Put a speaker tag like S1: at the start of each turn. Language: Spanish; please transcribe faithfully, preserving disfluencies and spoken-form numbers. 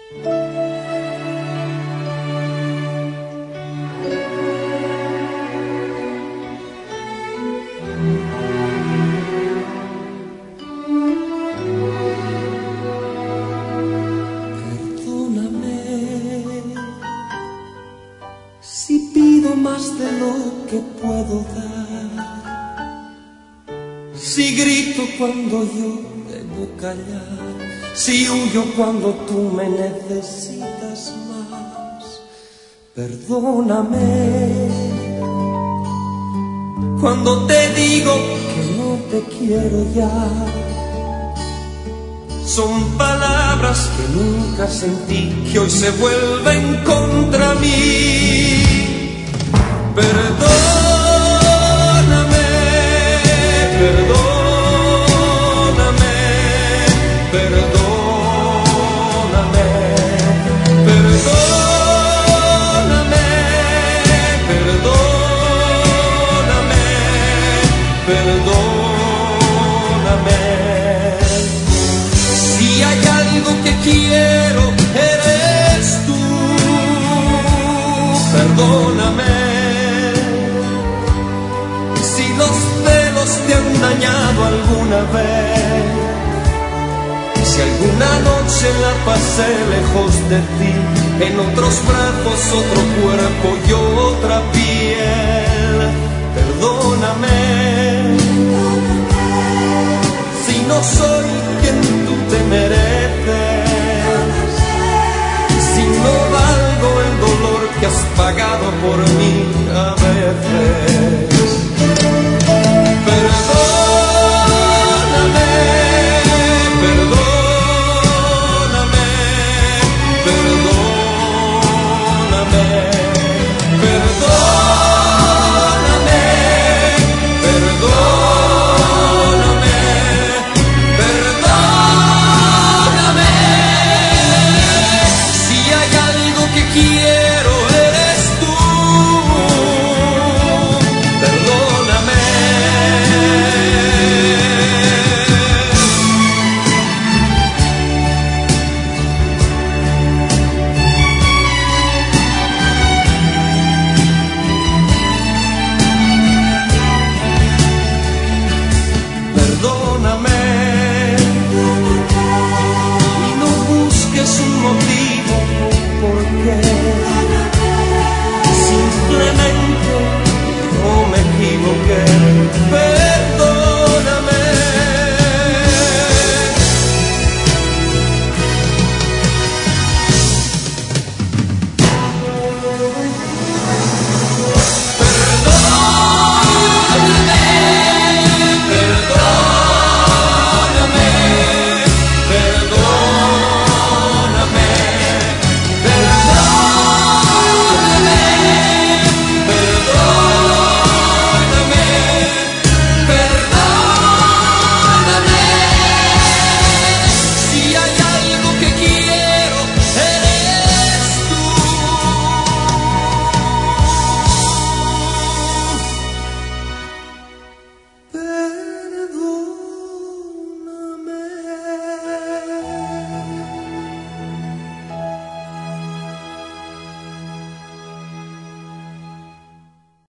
S1: Más de lo que puedo dar, si grito cuando yo debo callar, si huyo cuando tú me necesitas más. Perdóname cuando te digo que no te quiero ya. Son palabras que nunca sentí, que hoy se vuelven contra mí. Perdóname, perdóname, perdóname, perdóname, perdóname, perdóname. Si hay algo que quiero, eres tú. Perdóname. Te han dañado alguna vez, si alguna noche la pasé lejos de ti, en otros brazos otro cuerpo y otra piel. Perdóname si no soy quien tú te mereces, si no valgo el dolor que has pagado por mí a veces. Perdóname, perdóname, perdóname, perdóname, perdóname, perdóname. Si hay algo que quiero, eres tú. Perdóname. Y no busques un motivo por qué